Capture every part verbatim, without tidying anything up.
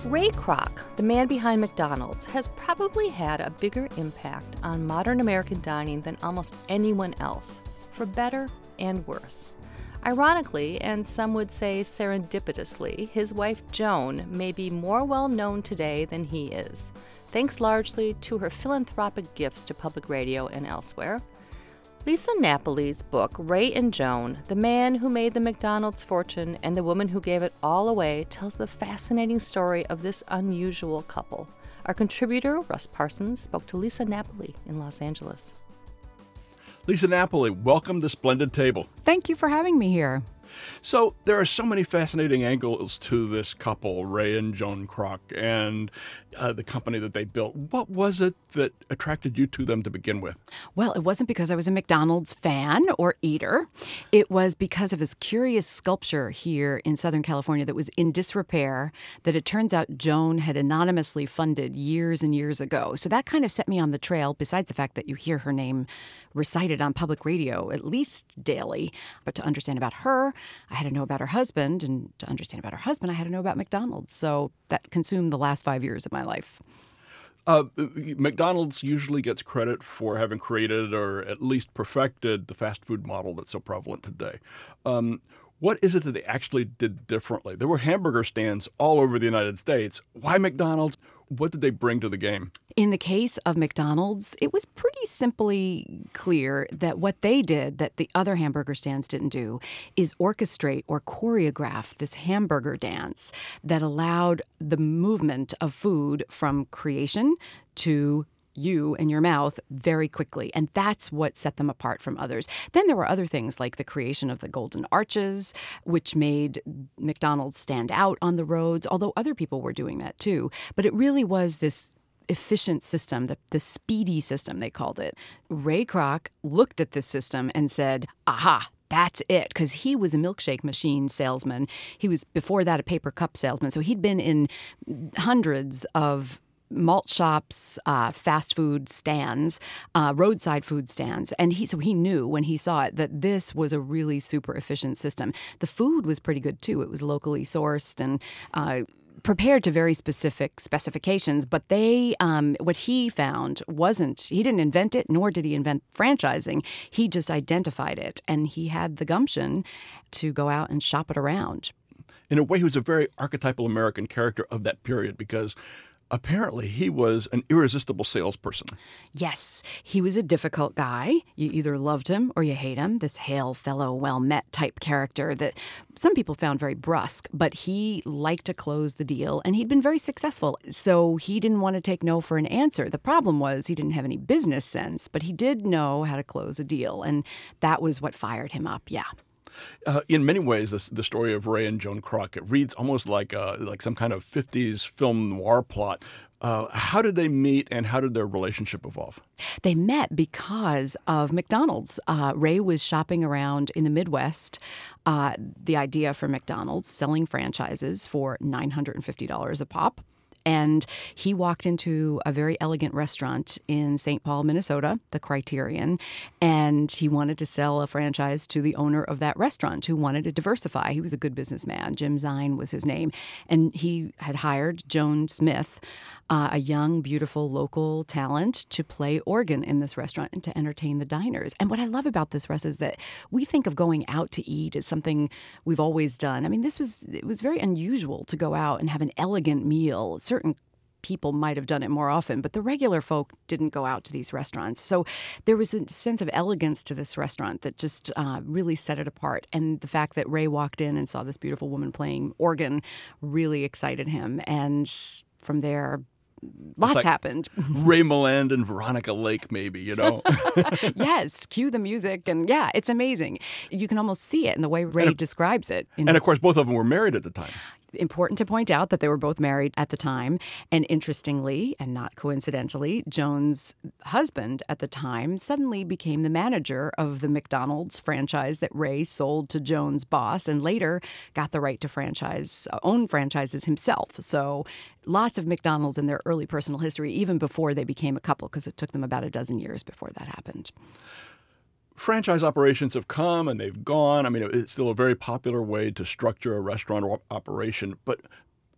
Ray Kroc, the man behind McDonald's, has probably had a bigger impact on modern American dining than almost anyone else, for better and worse. Ironically, and some would say serendipitously, his wife Joan may be more well known today than he is, thanks largely to her philanthropic gifts to public radio and elsewhere. Lisa Napoli's book, Ray and Joan, The Man Who Made the McDonald's Fortune and the Woman Who Gave It All Away, tells the fascinating story of this unusual couple. Our contributor, Russ Parsons, spoke to Lisa Napoli in Los Angeles. Lisa Napoli, welcome to Splendid Table. Thank you for having me here. So there are so many fascinating angles to this couple, Ray and Joan Kroc, and uh, the company that they built. What was it that attracted you to them to begin with? Well, it wasn't because I was a McDonald's fan or eater. It was because of this curious sculpture here in Southern California that was in disrepair that it turns out Joan had anonymously funded years and years ago. So that kind of set me on the trail, besides the fact that you hear her name recited on public radio at least daily. But to understand about her, I had to know about her husband, and to understand about her husband, I had to know about McDonald's. So that consumed the last five years of my life. Uh, McDonald's usually gets credit for having created or at least perfected the fast food model that's so prevalent today. Um, what is it that they actually did differently? There were hamburger stands all over the United States. Why McDonald's? What did they bring to the game? In the case of McDonald's, it was pretty simply clear that what they did that the other hamburger stands didn't do is orchestrate or choreograph this hamburger dance that allowed the movement of food from creation to you and your mouth very quickly. And that's what set them apart from others. Then there were other things like the creation of the golden arches, which made McDonald's stand out on the roads, although other people were doing that too. But it really was this efficient system, the, the speedy system, they called it. Ray Kroc looked at this system and said, aha, that's it, because he was a milkshake machine salesman. He was, before that, a paper cup salesman. So he'd been in hundreds of malt shops, uh, fast food stands, uh, roadside food stands. And he so he knew when he saw it that this was a really super efficient system. The food was pretty good, too. It was locally sourced and uh, prepared to very specific specifications. But they, um, what he found wasn't, he didn't invent it, nor did he invent franchising. He just identified it. And he had the gumption to go out and shop it around. In a way, he was a very archetypal American character of that period because apparently, he was an irresistible salesperson. Yes, he was a difficult guy. You either loved him or you hate him, this hail fellow, well-met type character that some people found very brusque, but he liked to close the deal, and he'd been very successful, so he didn't want to take no for an answer. The problem was he didn't have any business sense, but he did know how to close a deal, and that was what fired him up, yeah. Uh, in many ways, this, the story of Ray and Joan Kroc, it reads almost like a, like some kind of fifties film noir plot. Uh, how did they meet, and how did their relationship evolve? They met because of McDonald's. Uh, Ray was shopping around in the Midwest. Uh, the idea for McDonald's, selling franchises for nine hundred fifty dollars a pop. And he walked into a very elegant restaurant in Saint Paul, Minnesota, the Criterion, and he wanted to sell a franchise to the owner of that restaurant who wanted to diversify. He was a good businessman. Jim Zine was his name. And he had hired Joan Smith, uh, a young, beautiful local talent, to play organ in this restaurant and to entertain the diners. And what I love about this, Russ, is that we think of going out to eat as something we've always done. I mean, this was it was very unusual to go out and have an elegant meal. Certain people might have done it more often, but the regular folk didn't go out to these restaurants. So there was a sense of elegance to this restaurant that just uh, really set it apart. And the fact that Ray walked in and saw this beautiful woman playing organ really excited him. And from there, lots like happened. Ray Milland and Veronica Lake, maybe, you know? Yes, cue the music. And yeah, it's amazing. You can almost see it in the way Ray and describes it. And of course, both of them were married at the time. Important to point out that they were both married at the time. And interestingly, and not coincidentally, Joan's husband at the time suddenly became the manager of the McDonald's franchise that Ray sold to Joan's boss, and later got the right to franchise, own franchises himself. So lots of McDonald's in their early personal history, even before they became a couple, because it took them about a dozen years before that happened. Franchise operations have come and they've gone. I mean, it's still a very popular way to structure a restaurant operation. But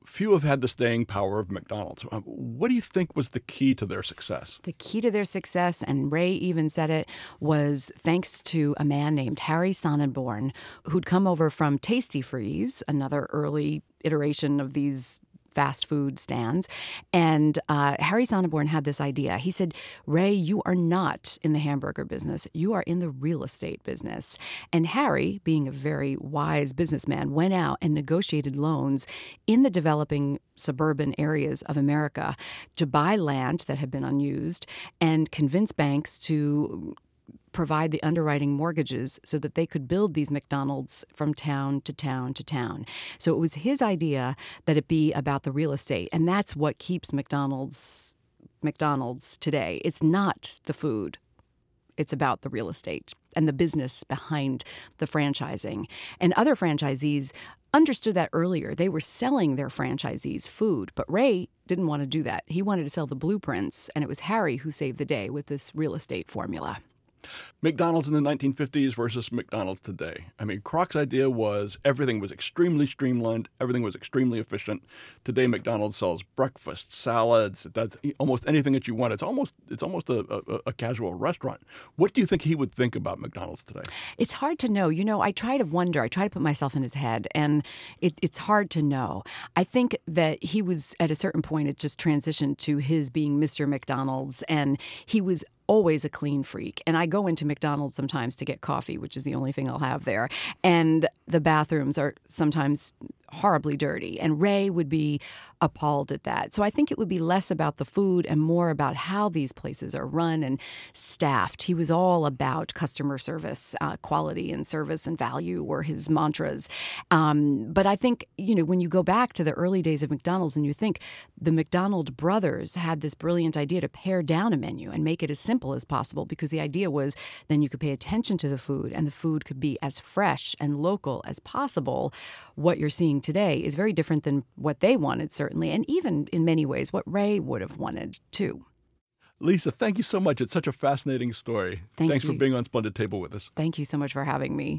few have had the staying power of McDonald's. Uh, What do you think was the key to their success? The key to their success, and Ray even said it, was thanks to a man named Harry Sonnenborn, who'd come over from Tasty Freeze, another early iteration of these fast food stands. And uh, Harry Sonnenborn had this idea. He said, Ray, you are not in the hamburger business. You are in the real estate business. And Harry, being a very wise businessman, went out and negotiated loans in the developing suburban areas of America to buy land that had been unused and convince banks to provide the underwriting mortgages so that they could build these McDonald's from town to town to town. So it was his idea that it be about the real estate, and that's what keeps McDonald's McDonald's today. It's not the food. It's about the real estate and the business behind the franchising. And other franchisees understood that earlier. They were selling their franchisees food, but Ray didn't want to do that. He wanted to sell the blueprints, and it was Harry who saved the day with this real estate formula. McDonald's in the nineteen fifties versus McDonald's today. I mean, Kroc's idea was everything was extremely streamlined, everything was extremely efficient. Today, McDonald's sells breakfast, salads, it does almost anything that you want. It's almost it's almost a, a, a casual restaurant. What do you think he would think about McDonald's today? It's hard to know. You know, I try to wonder. I try to put myself in his head, and it, it's hard to know. I think that he was, at a certain point, it just transitioned to his being Mister McDonald's, and he was always a clean freak. And I go into McDonald's sometimes to get coffee, which is the only thing I'll have there. And the bathrooms are sometimes horribly dirty. And Ray would be appalled at that. So I think it would be less about the food and more about how these places are run and staffed. He was all about customer service, uh, quality and service and value were his mantras. Um, but I think, you know, when you go back to the early days of McDonald's and you think the McDonald brothers had this brilliant idea to pare down a menu and make it as simple as possible, because the idea was then you could pay attention to the food and the food could be as fresh and local as possible. What you're seeing today is very different than what they wanted, certainly, and even in many ways what Ray would have wanted too. Lisa, thank you so much. It's such a fascinating story. Thank Thanks you. for being on Splendid Table with us. Thank you so much for having me.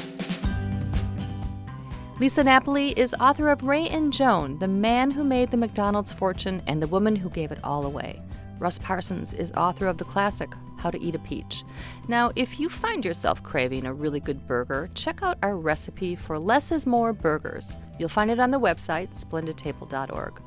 Lisa Napoli is author of Ray and Joan, The Man Who Made the McDonald's Fortune and the Woman Who Gave It All Away. Russ Parsons is author of the classic, How to Eat a Peach. Now, if you find yourself craving a really good burger, check out our recipe for Less is More burgers. You'll find it on the website, splendid table dot org.